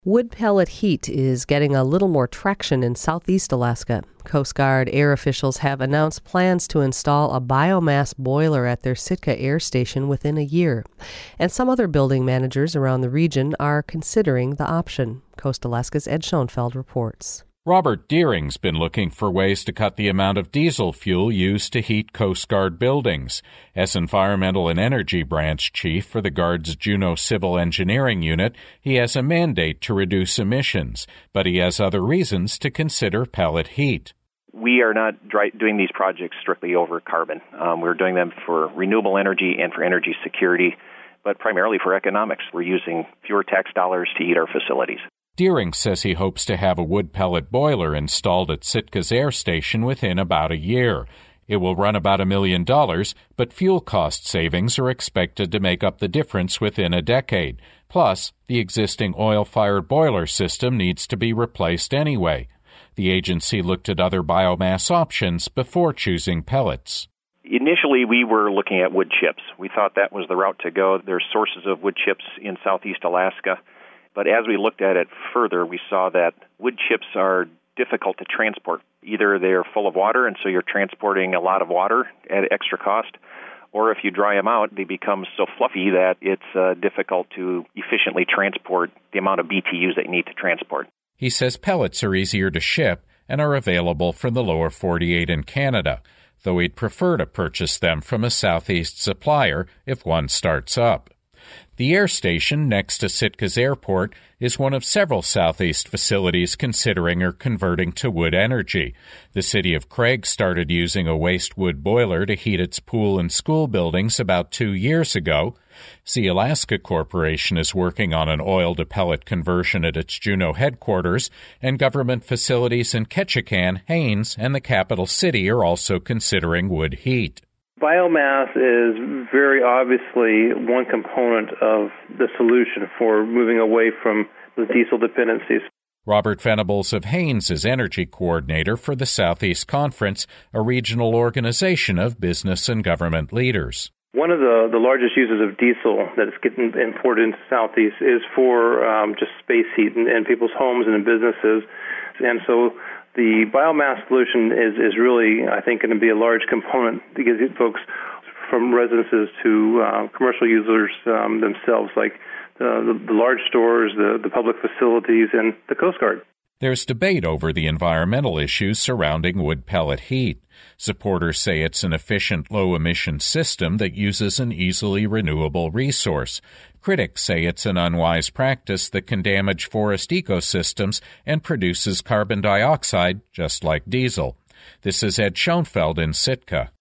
Wood pellet heat is getting a little more traction in southeast Alaska. Coast Guard air officials have announced plans to install a biomass boiler at their Sitka Air Station within a year. And some other building managers around the region are considering the option. Coast Alaska's Ed Schoenfeld reports. Robert Deering's been looking for ways to cut the amount of diesel fuel used to heat Coast Guard buildings. As Environmental and Energy Branch Chief for the Guard's Juneau Civil Engineering Unit, he has a mandate to reduce emissions, but he has other reasons to consider pellet heat. We are not doing these projects strictly over carbon. We're doing them for renewable energy and for energy security, but primarily for economics. We're using fewer tax dollars to heat our facilities. Deering says he hopes to have a wood pellet boiler installed at Sitka's Air Station within about a year. It will run about $1 million, but fuel cost savings are expected to make up the difference within a decade. Plus, the existing oil-fired boiler system needs to be replaced anyway. The agency looked at other biomass options before choosing pellets. Initially, we were looking at wood chips. We thought that was the route to go. There's sources of wood chips in southeast Alaska. But as we looked at it further, we saw that wood chips are difficult to transport. Either they're full of water, and so you're transporting a lot of water at extra cost, or if you dry them out, they become so fluffy that it's difficult to efficiently transport the amount of BTUs that you need to transport. He says pellets are easier to ship and are available from the lower 48 in Canada, though he'd prefer to purchase them from a southeast supplier if one starts up. The air station next to Sitka's airport is one of several southeast facilities considering or converting to wood energy. The city of Craig started using a waste wood boiler to heat its pool and school buildings about 2 years ago. Sea Alaska Corporation is working on an oil-to-pellet conversion at its Juneau headquarters, and government facilities in Ketchikan, Haines, and the capital city are also considering wood heat. Biomass is very obviously one component of the solution for moving away from the diesel dependencies. Robert Venables of Haines is energy coordinator for the Southeast Conference, a regional organization of business and government leaders. One of the largest uses of diesel that is getting imported into Southeast is for just space heat in people's homes and in businesses. And so the biomass solution is really, I think, going to be a large component to get folks from residences to commercial users themselves, like the large stores, the public facilities, and the Coast Guard. There's debate over the environmental issues surrounding wood pellet heat. Supporters say it's an efficient, low-emission system that uses an easily renewable resource. Critics say it's an unwise practice that can damage forest ecosystems and produces carbon dioxide, just like diesel. This is Ed Schoenfeld in Sitka.